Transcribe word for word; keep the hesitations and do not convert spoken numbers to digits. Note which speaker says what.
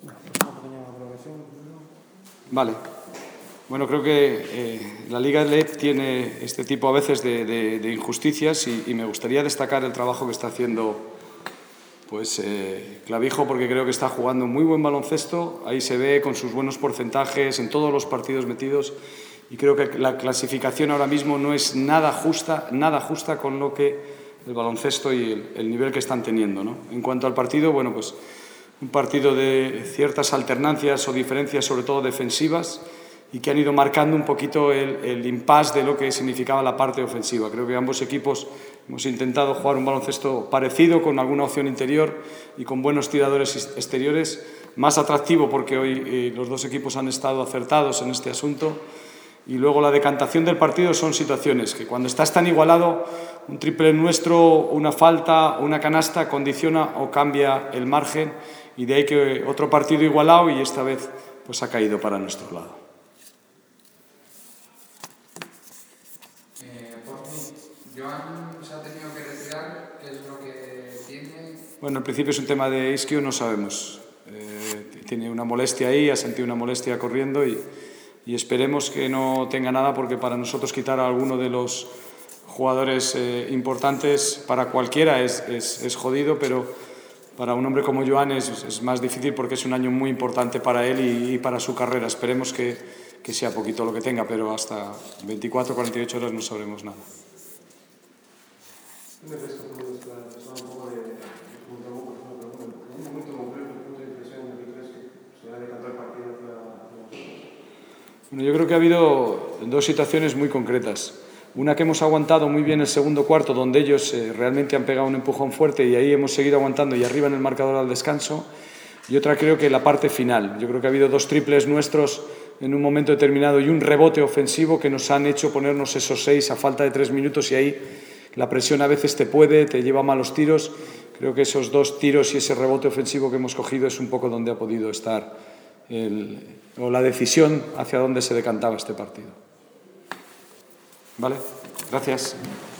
Speaker 1: Vale. Bueno, creo que eh, la Liga L E P tiene este tipo a veces de, de, de injusticias y, y me gustaría destacar el trabajo que está haciendo pues, eh, Clavijo, porque creo que está jugando muy buen baloncesto. Ahí se ve con sus buenos porcentajes en todos los partidos metidos y creo que la clasificación ahora mismo no es nada justa, nada justa con lo que el baloncesto y el, el nivel que están teniendo, ¿no? En cuanto al partido, bueno, pues un partido de ciertas alternancias o diferencias, sobre todo defensivas, y que han ido marcando un poquito el, el impasse de lo que significaba la parte ofensiva. Creo que ambos equipos hemos intentado jugar un baloncesto parecido, con alguna opción interior y con buenos tiradores exteriores, más atractivo porque hoy eh, los dos equipos han estado acertados en este asunto. Y luego la decantación del partido son situaciones que cuando estás tan igualado, un triple nuestro, una falta, una canasta condiciona o cambia el margen, y de ahí que otro partido igualado y esta vez pues ha caído para nuestro lado.
Speaker 2: Eh, por mí, Joan se ha tenido que retirar, ¿qué es lo que tiene?
Speaker 1: Bueno, en principio es un tema de isquio, no sabemos. Eh, tiene una molestia ahí, ha sentido una molestia corriendo y, y esperemos que no tenga nada, porque para nosotros quitar a alguno de los jugadores eh, importantes para cualquiera es, es, es jodido, pero para un hombre como Joan es, es más difícil porque es un año muy importante para él y, y para su carrera. Esperemos que, que sea poquito lo que tenga, pero hasta veinticuatro, cuarenta y ocho horas no sabremos nada. Bueno, yo creo que ha habido dos situaciones muy concretas. Una, que hemos aguantado muy bien el segundo cuarto, donde ellos eh, realmente han pegado un empujón fuerte y ahí hemos seguido aguantando y arriba en el marcador al descanso. Y otra, creo que la parte final. Yo creo que ha habido dos triples nuestros en un momento determinado y un rebote ofensivo que nos han hecho ponernos esos seis a falta de tres minutos, y ahí la presión a veces te puede, te lleva a malos tiros. Creo que esos dos tiros y ese rebote ofensivo que hemos cogido es un poco donde ha podido estar el, o la decisión hacia dónde se decantaba este partido. ¿Vale? Gracias.